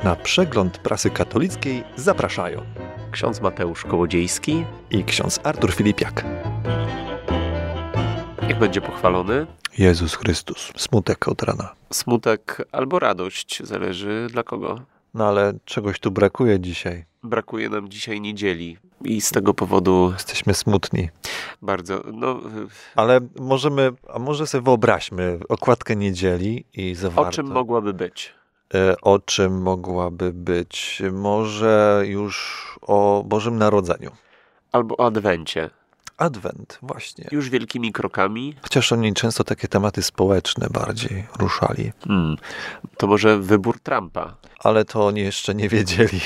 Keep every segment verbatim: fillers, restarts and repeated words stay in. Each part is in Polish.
Na przegląd prasy katolickiej zapraszają ksiądz Mateusz Kołodziejski i ksiądz Artur Filipiak. Niech będzie pochwalony Jezus Chrystus. Smutek od rana. Smutek albo radość, zależy dla kogo. No ale czegoś tu brakuje dzisiaj. Brakuje nam dzisiaj niedzieli i z tego powodu Jesteśmy smutni. bardzo, no... Ale możemy, a może sobie wyobraźmy okładkę niedzieli i zawarte. O czym mogłaby być? O czym mogłaby być? Może już o Bożym Narodzeniu. Albo o Adwencie. Adwent, właśnie. Już wielkimi krokami. Chociaż oni często takie tematy społeczne bardziej ruszali. Hmm. To może wybór Trumpa. Ale to oni jeszcze nie wiedzieli.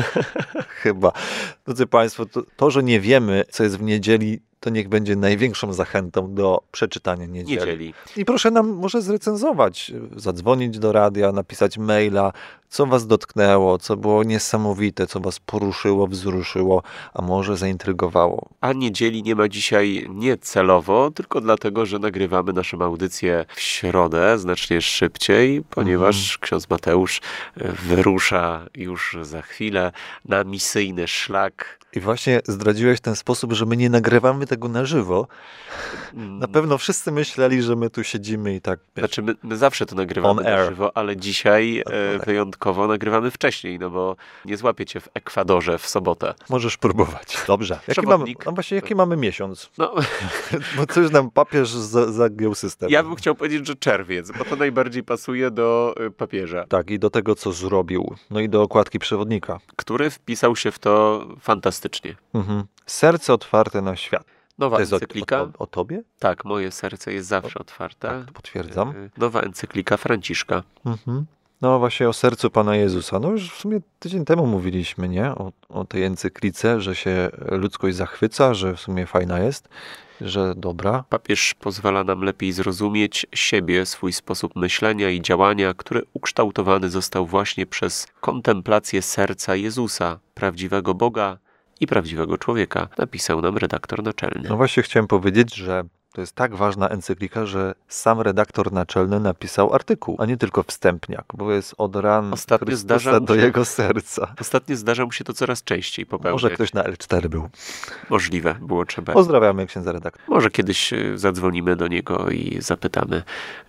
Chyba. Drodzy Państwo, to, to, że nie wiemy, co jest w niedzieli, to niech będzie największą zachętą do przeczytania niedzieli. Niedzieli. I proszę nam może zrecenzować, zadzwonić do radia, napisać maila, co was dotknęło, co było niesamowite, co was poruszyło, wzruszyło, a może zaintrygowało. A niedzieli nie ma dzisiaj nie celowo, tylko dlatego, że nagrywamy naszą audycję w środę, znacznie szybciej, ponieważ mm. ksiądz Mateusz wyrusza już za chwilę na misyjny szlak. I właśnie zdradziłeś w ten sposób, że my nie nagrywamy tego na żywo. Na pewno wszyscy myśleli, że my tu siedzimy i tak... Wiesz, znaczy my, my zawsze to nagrywamy na żywo, ale dzisiaj e, wyjątkowo nagrywamy wcześniej, no bo nie złapię cię w Ekwadorze w sobotę. Możesz próbować. Dobrze. Jaki mamy, no właśnie, jaki mamy miesiąc? No. Bo coś nam papież za, zagiął system. Ja bym chciał powiedzieć, że czerwiec, bo to najbardziej pasuje do papieża. Tak, i do tego, co zrobił. No i do okładki przewodnika. Który wpisał się w to fantastycznie. Mhm. Serce otwarte na świat. Nowa to jest encyklika. O, o, o tobie? Tak, moje serce jest zawsze o, otwarte. Tak, potwierdzam. Nowa encyklika Franciszka. Mhm. No właśnie o sercu Pana Jezusa. No już w sumie tydzień temu mówiliśmy, nie? O, o tej encyklice, że się ludzkość zachwyca, że w sumie fajna jest, że dobra. Papież pozwala nam lepiej zrozumieć siebie, swój sposób myślenia i działania, który ukształtowany został właśnie przez kontemplację serca Jezusa, prawdziwego Boga i prawdziwego człowieka, napisał nam redaktor naczelny. No właśnie chciałem powiedzieć, że to jest tak ważna encyklika, że sam redaktor naczelny napisał artykuł, a nie tylko wstępniak, bo jest od ran Ostatnio Chrystusa do się, jego serca. Ostatnio zdarza mu się to coraz częściej popełniać. Może ktoś na L cztery był. Możliwe, było trzeba. Pozdrawiamy księdza redaktora. Może kiedyś zadzwonimy do niego i zapytamy,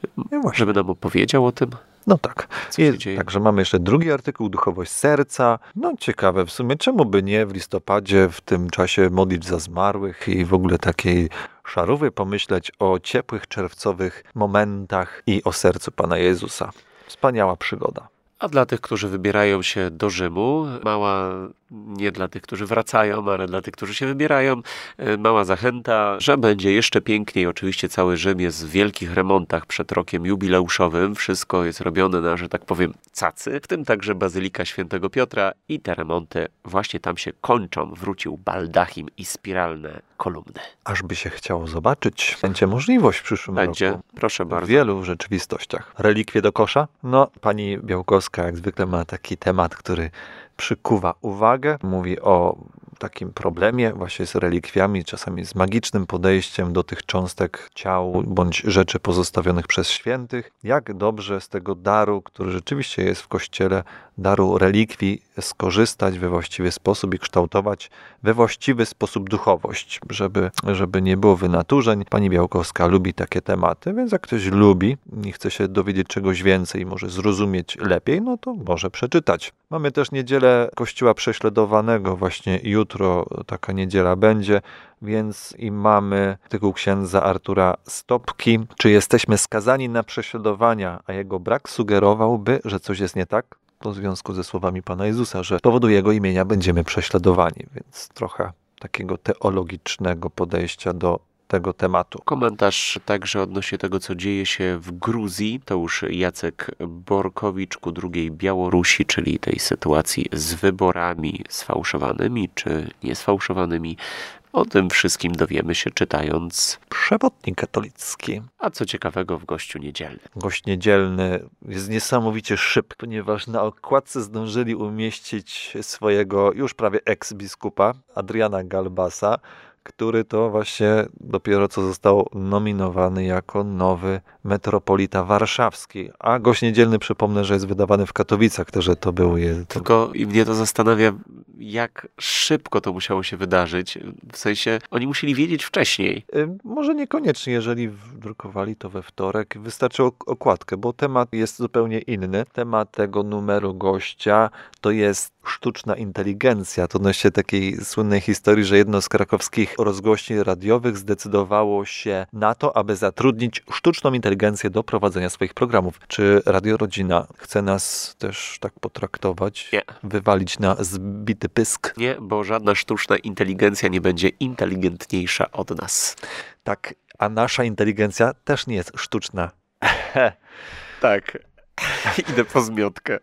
no żeby nam opowiedział o tym. No tak. Co się dzieje? Także mamy jeszcze drugi artykuł, Duchowość serca. No ciekawe w sumie, czemu by nie w listopadzie, w tym czasie modlić za zmarłych i w ogóle takiej szarówy pomyśleć o ciepłych czerwcowych momentach i o sercu Pana Jezusa. Wspaniała przygoda. A dla tych, którzy wybierają się do Rzymu, mała, nie dla tych, którzy wracają, ale dla tych, którzy się wybierają, mała zachęta, że będzie jeszcze piękniej. Oczywiście cały Rzym jest w wielkich remontach przed rokiem jubileuszowym. Wszystko jest robione na, że tak powiem, cacy, w tym także Bazylika Świętego Piotra i te remonty właśnie tam się kończą. Wrócił baldachim i spiralne kolumny. Aż by się chciało zobaczyć. Będzie możliwość w przyszłym Będzie. roku. Proszę bardzo. W wielu rzeczywistościach. Relikwie do kosza? No, pani Białkowska jak zwykle ma taki temat, który przykuwa uwagę. Mówi o takim problemie właśnie z relikwiami, czasami z magicznym podejściem do tych cząstek ciał bądź rzeczy pozostawionych przez świętych. Jak dobrze z tego daru, który rzeczywiście jest w Kościele, daru relikwii, skorzystać we właściwy sposób i kształtować we właściwy sposób duchowość, żeby, żeby nie było wynaturzeń. Pani Białkowska lubi takie tematy, więc jak ktoś lubi i chce się dowiedzieć czegoś więcej, może zrozumieć lepiej, no to może przeczytać. Mamy też niedzielę Kościoła Prześladowanego, właśnie jutro taka niedziela będzie, więc i mamy artykuł księdza Artura Stopki. Czy jesteśmy skazani na prześladowania, a jego brak sugerowałby, że coś jest nie tak? To w związku ze słowami Pana Jezusa, że z powodu Jego imienia będziemy prześladowani, więc trochę takiego teologicznego podejścia do tego tematu. Komentarz także odnośnie tego, co dzieje się w Gruzji. To już Jacek Borkowicz ku drugiej Białorusi, czyli tej sytuacji z wyborami sfałszowanymi czy niesfałszowanymi. O tym wszystkim dowiemy się czytając Przewodnik katolicki. A co ciekawego w gościu niedzielnym? Gość niedzielny jest niesamowicie szybki, ponieważ na okładce zdążyli umieścić swojego już prawie eks-biskupa Adriana Galbasa, który to właśnie dopiero co został nominowany jako nowy metropolita warszawski. A Gość Niedzielny, przypomnę, że jest wydawany w Katowicach, też że to był... Je, to... Tylko i mnie to zastanawia, jak szybko to musiało się wydarzyć. W sensie, oni musieli wiedzieć wcześniej. Y, Może niekoniecznie, jeżeli drukowali to we wtorek, wystarczy ok- okładkę, bo temat jest zupełnie inny. Temat tego numeru gościa to jest sztuczna inteligencja. To odnosi się takiej słynnej historii, że jedno z krakowskich rozgłośni radiowych zdecydowało się na to, aby zatrudnić sztuczną inteligencję do prowadzenia swoich programów. Czy Radio Rodzina chce nas też tak potraktować? Nie. Wywalić na zbity pysk? Nie, bo żadna sztuczna inteligencja nie będzie inteligentniejsza od nas. Tak, a nasza inteligencja też nie jest sztuczna. Tak. Idę po zmiotkę.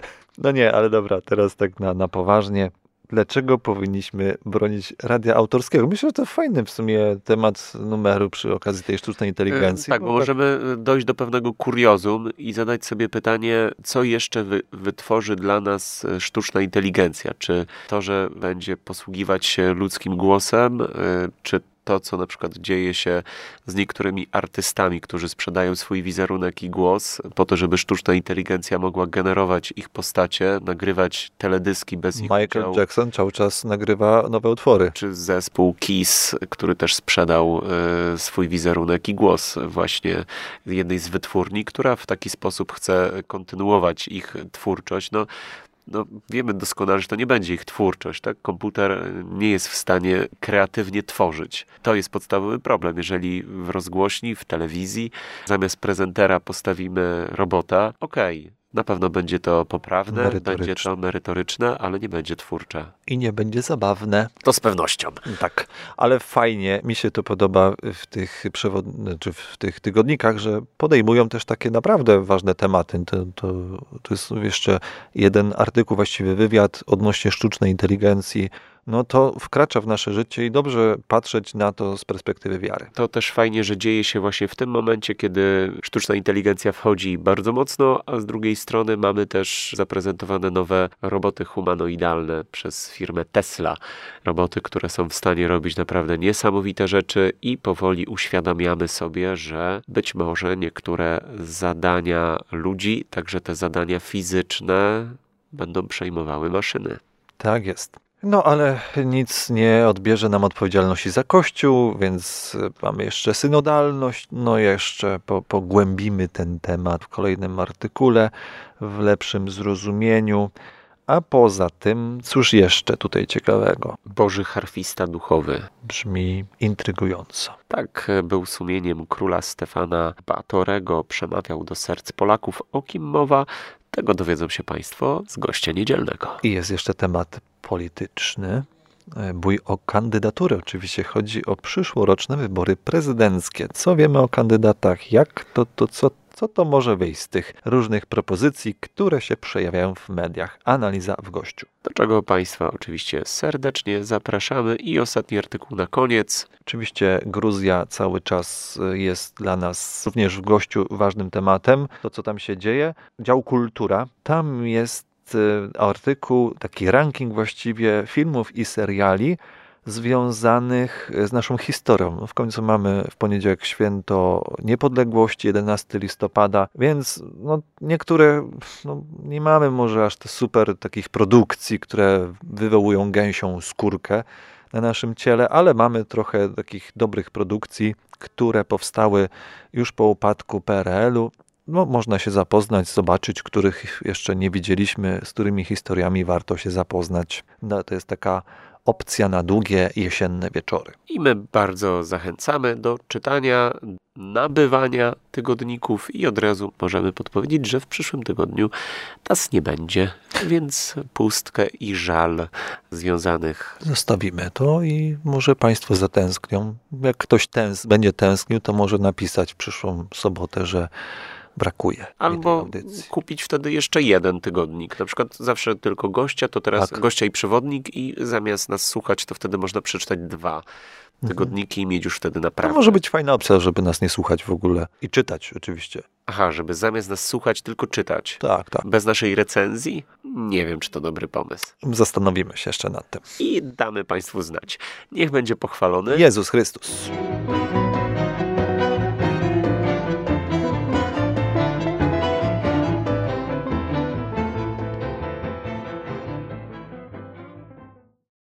No nie, ale dobra, teraz tak na, na poważnie. Dlaczego powinniśmy bronić radia autorskiego? Myślę, że to fajny w sumie temat numeru przy okazji tej sztucznej inteligencji. Tak, bo możemy dojść do pewnego kuriozum i zadać sobie pytanie, co jeszcze wy, wytworzy dla nas sztuczna inteligencja? Czy to, że będzie posługiwać się ludzkim głosem, czy to, co na przykład dzieje się z niektórymi artystami, którzy sprzedają swój wizerunek i głos po to, żeby sztuczna inteligencja mogła generować ich postacie, nagrywać teledyski bez ich Michael udziału. Jackson cały czas nagrywa nowe utwory. Czy zespół Kiss, który też sprzedał y, swój wizerunek i głos właśnie jednej z wytwórni, która w taki sposób chce kontynuować ich twórczość. No, No, wiemy doskonale, że to nie będzie ich twórczość, tak? Komputer nie jest w stanie kreatywnie tworzyć. To jest podstawowy problem. Jeżeli w rozgłośni, w telewizji zamiast prezentera postawimy robota, okej, na pewno będzie to poprawne, Merytoryczne. będzie to merytoryczne, ale nie będzie twórcze. I nie będzie zabawne. To z pewnością. Tak, ale fajnie, mi się to podoba w tych przewod- czy w tych tygodnikach, że podejmują też takie naprawdę ważne tematy. To, to, to jest jeszcze jeden artykuł, właściwie wywiad odnośnie sztucznej inteligencji. No to wkracza w nasze życie i dobrze patrzeć na to z perspektywy wiary. To też fajnie, że dzieje się właśnie w tym momencie, kiedy sztuczna inteligencja wchodzi bardzo mocno, a z drugiej strony mamy też zaprezentowane nowe roboty humanoidalne przez firmę Tesla. Roboty, które są w stanie robić naprawdę niesamowite rzeczy i powoli uświadamiamy sobie, że być może niektóre zadania ludzi, także te zadania fizyczne, będą przejmowały maszyny. Tak jest. No ale nic nie odbierze nam odpowiedzialności za Kościół, więc mamy jeszcze synodalność, no jeszcze po, pogłębimy ten temat w kolejnym artykule, w lepszym zrozumieniu. A poza tym, cóż jeszcze tutaj ciekawego? Boży harfista duchowy. Brzmi intrygująco. Tak, był sumieniem króla Stefana Batorego, przemawiał do serc Polaków. O kim mowa? Tego dowiedzą się Państwo z Gościa Niedzielnego. I jest jeszcze temat polityczny. Bój o kandydaturę. Oczywiście chodzi o przyszłoroczne wybory prezydenckie. Co wiemy o kandydatach? Jak to, to co, co to może wyjść z tych różnych propozycji, które się przejawiają w mediach? Analiza w Gościu. Do czego Państwa oczywiście serdecznie zapraszamy. I ostatni artykuł na koniec. Oczywiście Gruzja cały czas jest dla nas również w Gościu ważnym tematem. To, co tam się dzieje. Dział kultura. Tam jest artykuł, taki ranking właściwie filmów i seriali związanych z naszą historią. No w końcu mamy w poniedziałek święto niepodległości, jedenastego listopada, więc no, niektóre no, nie mamy może aż te super takich produkcji, które wywołują gęsią skórkę na naszym ciele, ale mamy trochę takich dobrych produkcji, które powstały już po upadku P R L-u. No, można się zapoznać, zobaczyć, których jeszcze nie widzieliśmy, z którymi historiami warto się zapoznać. No, to jest taka opcja na długie jesienne wieczory. I my bardzo zachęcamy do czytania, nabywania tygodników i od razu możemy podpowiedzieć, że w przyszłym tygodniu nas nie będzie, więc pustkę i żal związanych. Zostawimy to i może Państwo zatęsknią. Jak ktoś tęs- będzie tęsknił, to może napisać w przyszłą sobotę, że brakuje. Albo kupić wtedy jeszcze jeden tygodnik. Na przykład zawsze tylko gościa, to teraz tak. Gościa i przewodnik i zamiast nas słuchać, to wtedy można przeczytać dwa. tygodniki, mieć już wtedy To naprawdę. może być fajna opcja, żeby nas nie słuchać w ogóle. I czytać oczywiście. Aha, żeby zamiast nas słuchać, tylko czytać. Tak, tak. Bez naszej recenzji? Nie wiem, czy to dobry pomysł. Zastanowimy się jeszcze nad tym. I damy Państwu znać. Niech będzie pochwalony Jezus Chrystus.